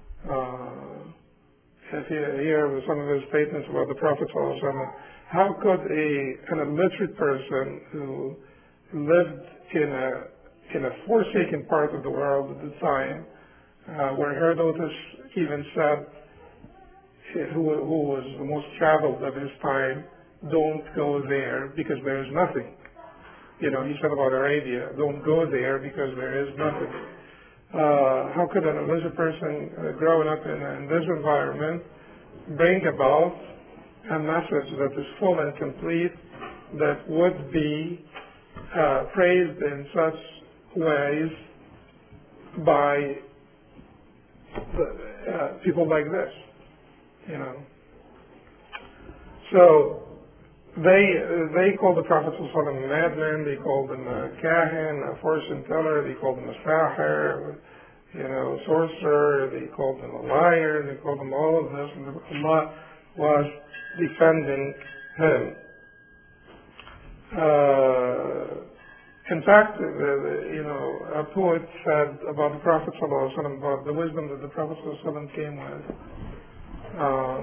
Uh, if you hear some of his statements about the Prophet ﷺ, how could a, an illiterate person who lived in a, in a forsaken part of the world at the time, uh, where Herodotus even said, who, who was the most traveled of his time, don't go there because there is nothing. You know, he said about Arabia, don't go there because there is nothing. Uh, how could an illiterate person uh, growing up in, in this environment bring about a message that is full and complete, that would be uh, praised in such ways by the, uh, people like this, you know? So, They uh, they called the Prophet ﷺ a madman, they called him a kahin, a fortune teller, they called him a sahir, you know, sorcerer, they called him a liar, they called him all of this, and Allah was defending him. Uh, in fact, the, the, you know, a poet said about the Prophet ﷺ, about the wisdom that the Prophet ﷺ came with. Uh,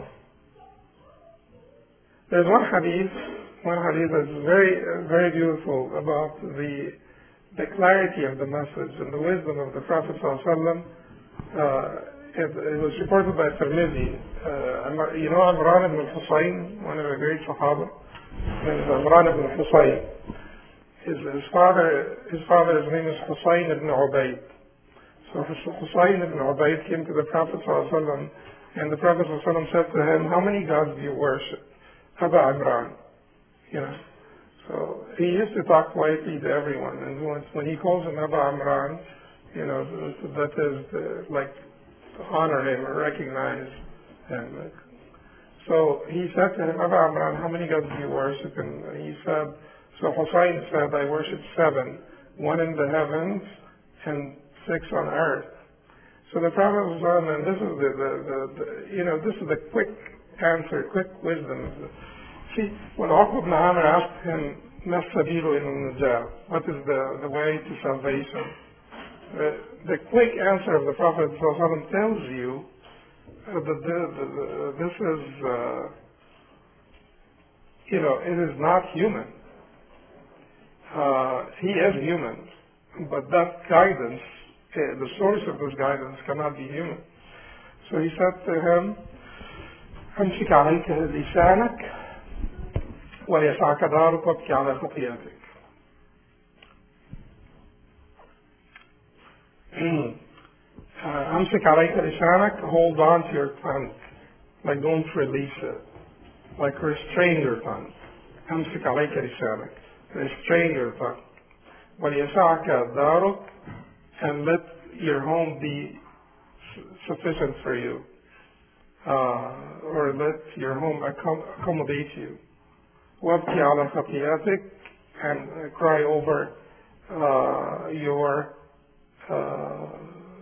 There's one hadith, one hadith that's very, very beautiful about the the clarity of the message and the wisdom of the Prophet ﷺ. Uh, it, it was reported by Tirmidhi. Uh, you know Imran ibn al-Husayn, one of the great Sahaba? Imran ibn al-Husayn. His, his father, his father's name is Husayn ibn Ubayd. So Husayn ibn Ubayd came to the Prophet ﷺ, and the Prophet ﷺ said to him, how many gods do you worship? Aba Imran, you know. So he used to talk quietly to everyone, and when, when he calls him Aba Imran, you know, that is uh, like to honor him or recognize him. So he said to him, Aba Imran, how many gods do you worship? And he said, so Hussein said, I worship seven, one in the heavens and six on earth. So the Prophet was on, and this is the, the, the, the, you know, this is the quick answer, quick wisdom. See, when Uqba ibn Amr asked him, Ma sabilu ila najah, what is the, the way to salvation? Uh, the quick answer of the Prophet ﷺ tells you uh, that the, the, the, this is, uh, you know, it is not human. Uh, he is human, but that guidance, uh, the source of this guidance cannot be human. So he said to him, أمسك عليك لسانك وليسعك دارك وابكي على خطيئتك. أمسك عليك لسانك, hold on to your tongue, like don't release it, like restrain your tongue. أمسك عليك لسانك, restrain your tongue. وليسعك دارك, and let your home be sufficient for you. Uh, or let your home accom- accommodate you. وابكي على خطيئتك, and uh, cry over uh, your uh,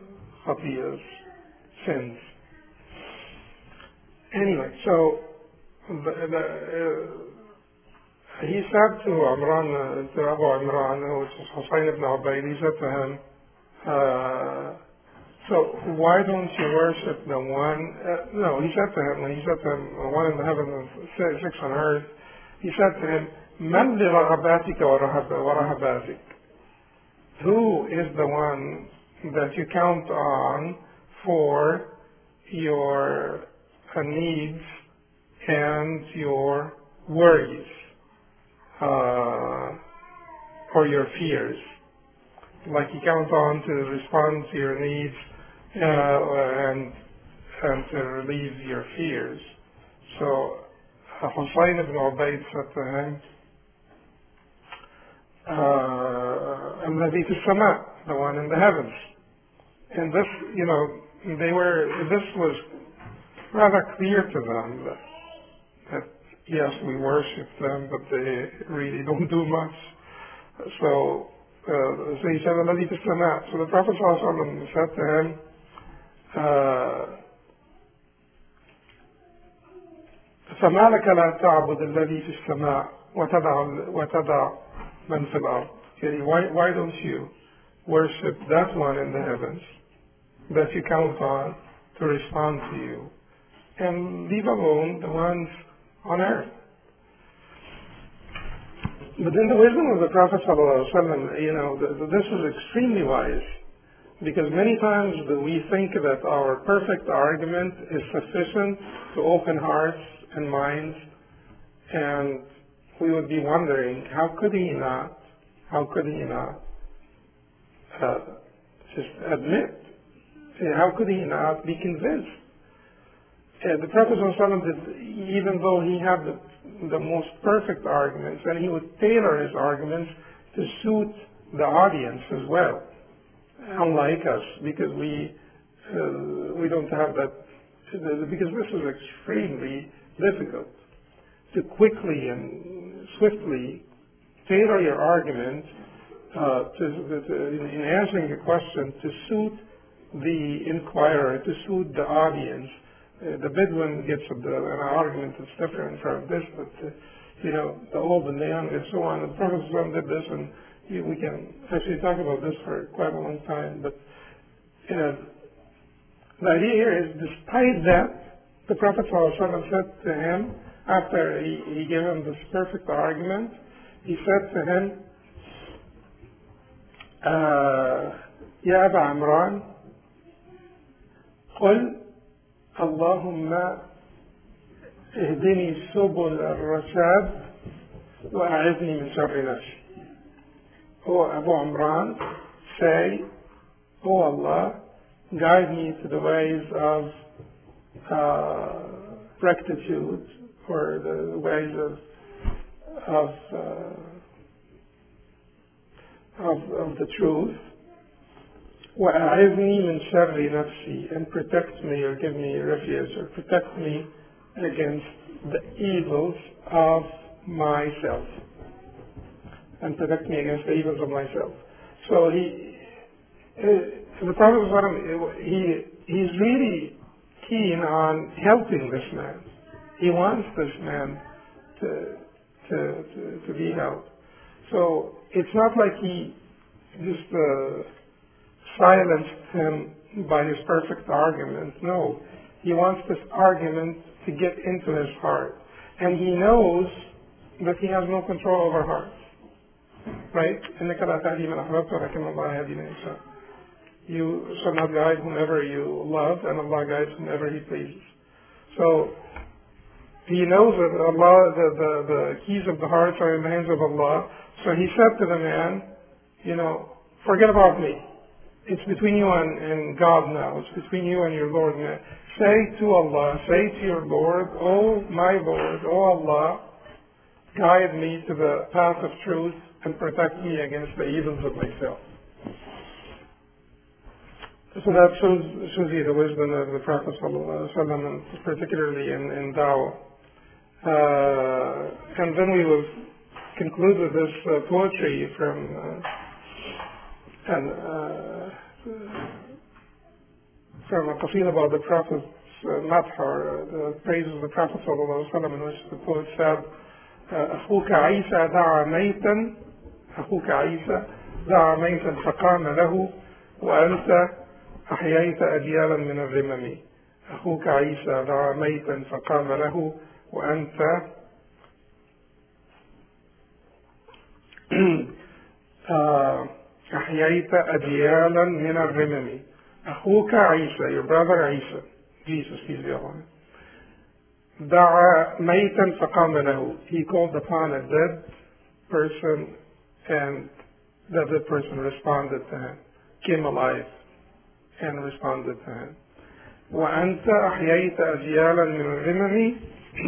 خطيئas, sins. Anyway, so the, the, uh, he said to Imran, uh, to Abu Imran, which is Hussein ibn Ubayd, he said to him, uh, so why don't you worship the one, uh, no, he said to him, when he said to him, one in the heaven and six on earth, he said to him, من لرغباتك ورهباتك? Who is the one that you count on for your uh, needs and your worries uh, or your fears? Like you count on to respond to your needs uh, and and to relieve your fears. So uh, Hussein ibn Ubayd said to him, الذي في السماء, the one in the heavens. And this, you know, they were, this was rather clear to them that, that yes, we worship them, but they really don't do much. So, uh, so he said, الذي في السماء. So the Prophet ﷺ said to him, uh, فما لك لا تعبد الذي في السماء وتدع وتدع من في الأرض? Why, why don't you worship that one in the heavens that you count on to respond to you, and leave alone the ones on earth? But in the wisdom of the Prophet ﷺ, you know, the, the, this is extremely wise, because many times we think that our perfect argument is sufficient to open hearts and minds, and we would be wondering, how could he not, how could he not uh, just admit, how could he not be convinced? Uh, the Prophet ﷺ did, even though he had the, the most perfect arguments, and he would tailor his arguments to suit the audience as well, unlike us, because we uh, we don't have that, because this is extremely difficult, to quickly and swiftly tailor your argument uh, to, to, in answering the question to suit the inquirer, to suit the audience. Uh, the Bedouin gets a, an argument that's different from this, but uh, you know, the old and the young and so on. And the Prophet did this, and you, we can actually talk about this for quite a long time. But you know, the idea here is, despite that, the Prophet ﷺ said to him, after he, he gave him this perfect argument, he said to him, يا أبا عمران قل اللهم اهدني سبل الرشاد وأعذني من شر نفسي. Oh Abu Amran, say, oh Allah, guide me to the ways of uh, rectitude, or the ways of of, uh, of of the truth. وأعذني من شر نفسي, and protect me, or give me refuge, or protect me against the evils of myself, and protect me against the evils of myself. So he, uh, the Prophet, he he's really keen on helping this man. He wants this man to to to, to be helped. So it's not like he just uh, silenced him by his perfect argument. No, he wants this argument to get into his heart, and he knows that he has no control over hearts. Right? إنك لا تهدي من أحببت ولكن الله يهدي من يشاء. You shall not guide whomever you love, and Allah guides whomever He pleases. So he knows that Allah, the, the, the keys of the hearts are in the hands of Allah. So he said to the man, you know, forget about me. It's between you and, and God now. It's between you and your Lord now. Say to Allah, say to your Lord, oh my Lord, oh Allah, guide me to the path of truth and protect me against the evils of myself. So that shows, shows you the wisdom of the Prophet ﷺ, particularly in, in Dawah. Uh, and then we will conclude with this uh, poetry from uh, and, uh, from a qasida about the Prophet's uh, madh or the praise of the Prophet sallallahu alaihi wasallam, in which the poet said, أخوك عيسى دعا ميتا أخوك عيسى دعا ميتا فقام له وأنت أحييت أجيالا من الرمم. أخوك عيسى دعا ميتا فقام له وأنت أحييت أجيالا من الرمم. أخوك عيسى, your brother Isa, Jesus, peace be upon him. دعا ميتا فقام له, he called upon a dead person and the dead person responded to him, came alive and responded to him. وأنت أحييت أجيالا من الرمم,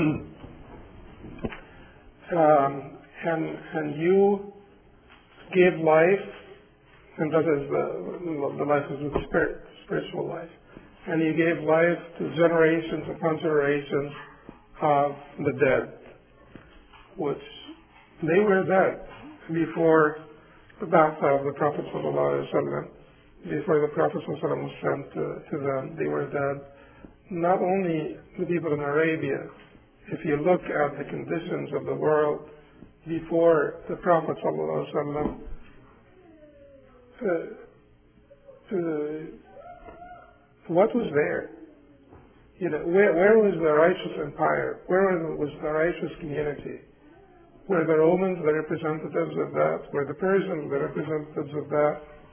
um, and, and you gave life, and that is the, the life of the spirit, spiritual life, and you gave life to generations upon generations of the dead, which they were dead before the birth of the Prophet sallallahu alaihi wasallam. Before the Prophet sallallahu alaihi wasallam was sent to, to them, they were dead. Not only the people in Arabia, if you look at the conditions of the world before the Prophet sallallahu alaihi wasallam, uh, uh, what was there? You know, where, where was the righteous empire? Where was the righteous community? Were the Romans the representatives of that? Were the Persians the representatives of that?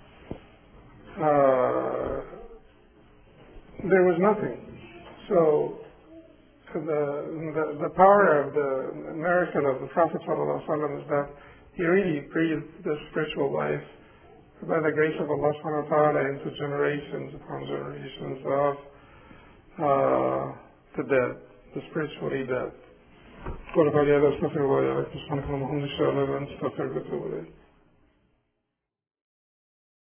Uh, there was nothing. So the, the the power of the miracle of the Prophet ﷺ is that he really breathed the spiritual life by the grace of Allah subhanahu wa ta'ala into generations upon generations of uh, the dead, the spiritually dead. قل قولي هذا استغفر الله لكم سبحانك اللهم وبحمدك اشهد ان لا اله الا انت استغفرك واتوب اليك.